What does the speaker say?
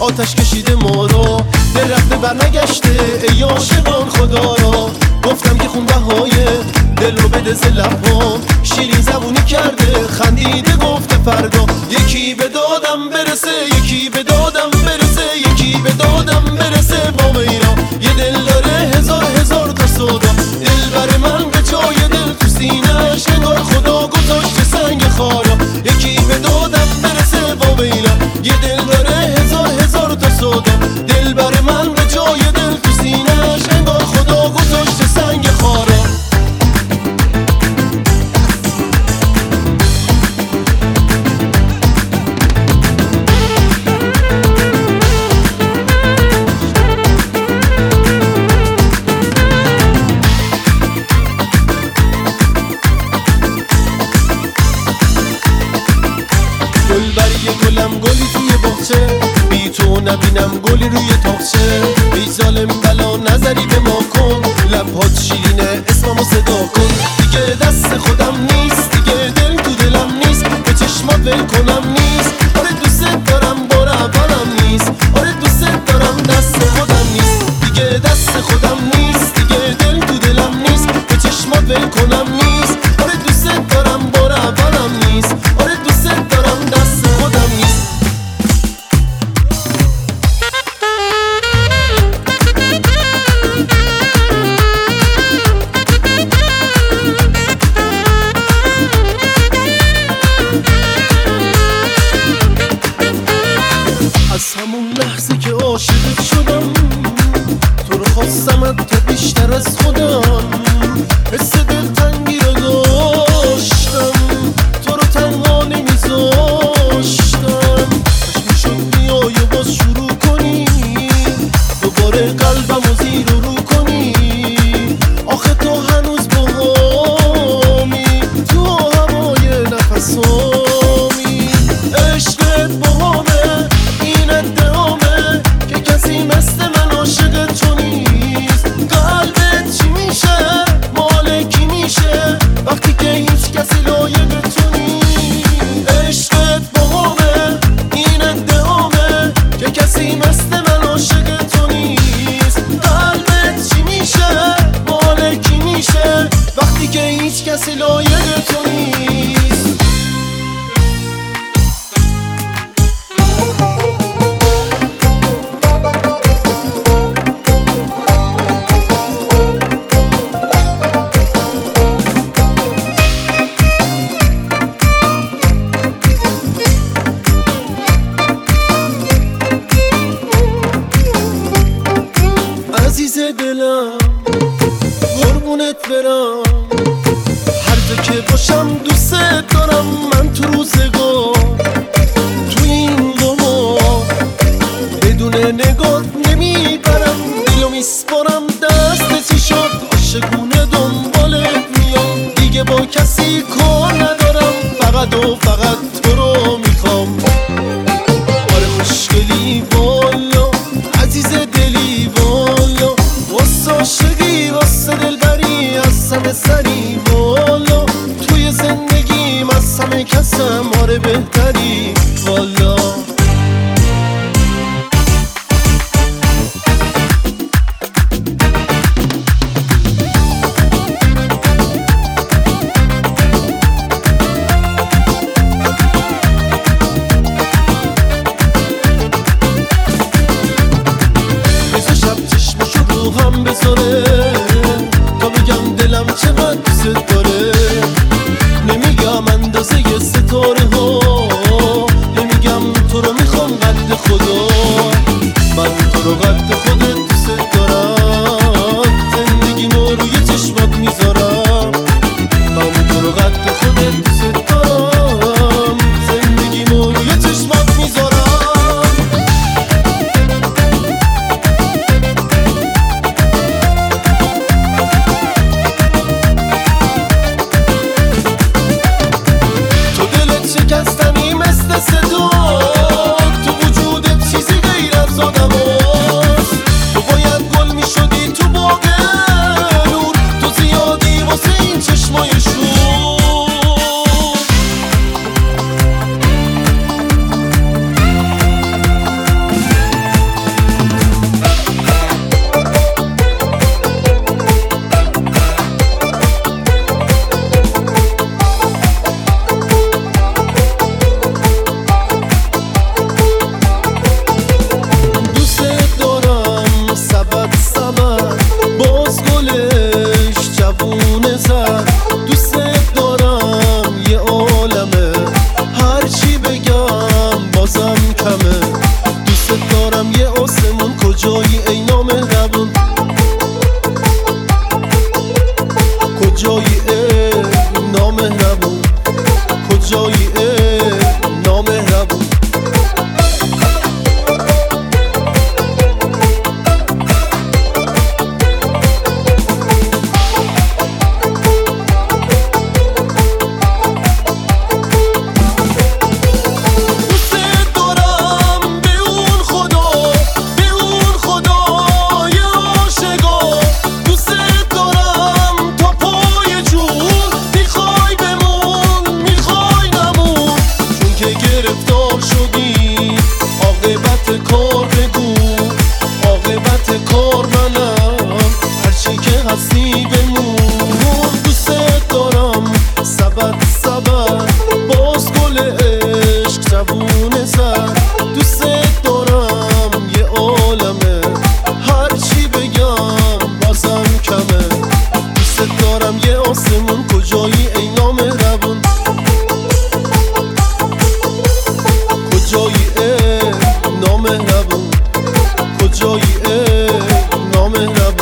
آتش کشیده ما رو، دل رفته بر نگشته ای عاشقان خدا را. گفتم که خون بهای دل رو بده ز لبام، شیرین زبونی کرده خندیده گفته فردا. یکی به دادم برسه، یکی به دادم برسه، یکی به دادم برسه با میرا. یه دل داره هزار هزار تا سودا، دل بر من به جای دل تو سینه‌اش انگار خدا گذاشته سنگ خارا. یکی به دادم برسه با میرا، یه دل داره هزار هزار تا سودا، دل بر من به جای دل تو سینه‌اش انگار خدا گذاشته سنگ خارا. گلم گلی توی باغچه، بی تو نبینم گلی روی تاقچه. ای ظالم بلا نظری به ما کن، لبهات شیرینه اسممو صدا کن. دیگه دست خودم نیست، دیگه دل تو دلم نیست، به چشمات ول کنم نیست. آره دوست دارم بار اولم نیست، آره دوست دارم دست خودم نیست. دیگه دست خودم نیست، دیگه دل تو دلم نیست، به چشمات ول کنم نیست. آره دوست دارم بار اولم نیست، آره دوست دارم دست خودم نیست. از همون لحظه که عاشقت شدم، تو رو خواستم تا بیشتر از خودم. حس دلتنگی رو داشتم، تو رو تنها نمیذاشتم. کاش میشد بیای و باز شروع کنی، دوباره قلبمو زیر و رو کنی. آخه تو هنوز باهامی، تو هوای نفسامی. عشقت باهامه، این ادعامه که کسی مثل من عاشق تو نیست. قلبت چی میشه، مال کی میشه وقتی که هیچ کسی لایق تو نیست. عشقت باهامه، این ادعامه که کسی مثل من عاشق تو نیست. قلبت چی میشه، مال کی میشه وقتی که هیچ کسی لایق تو نیست. عزیز دلم قربونت برم، هر جا که باشم دوست دارم. من تو روزگار تو این غمار بدون نگات نمیبرم، دلو میسپارم دست چی شد. عاشقونه دنبالت میام، دیگه با کسی کار ندارم، فقط و فقط تو رو میخوام. آره خوشگلی والا، عزیز دلی والا، واسه عاشقی واسه دلبری از همه سری والا. توی زندگیم از همه کسم آره بهتری والا. هم بذاره تا بگم دلم چقدر دوست داره. نمیگم اندازه ستاره ها، نمیگم تو رو کجایی ای نامهربون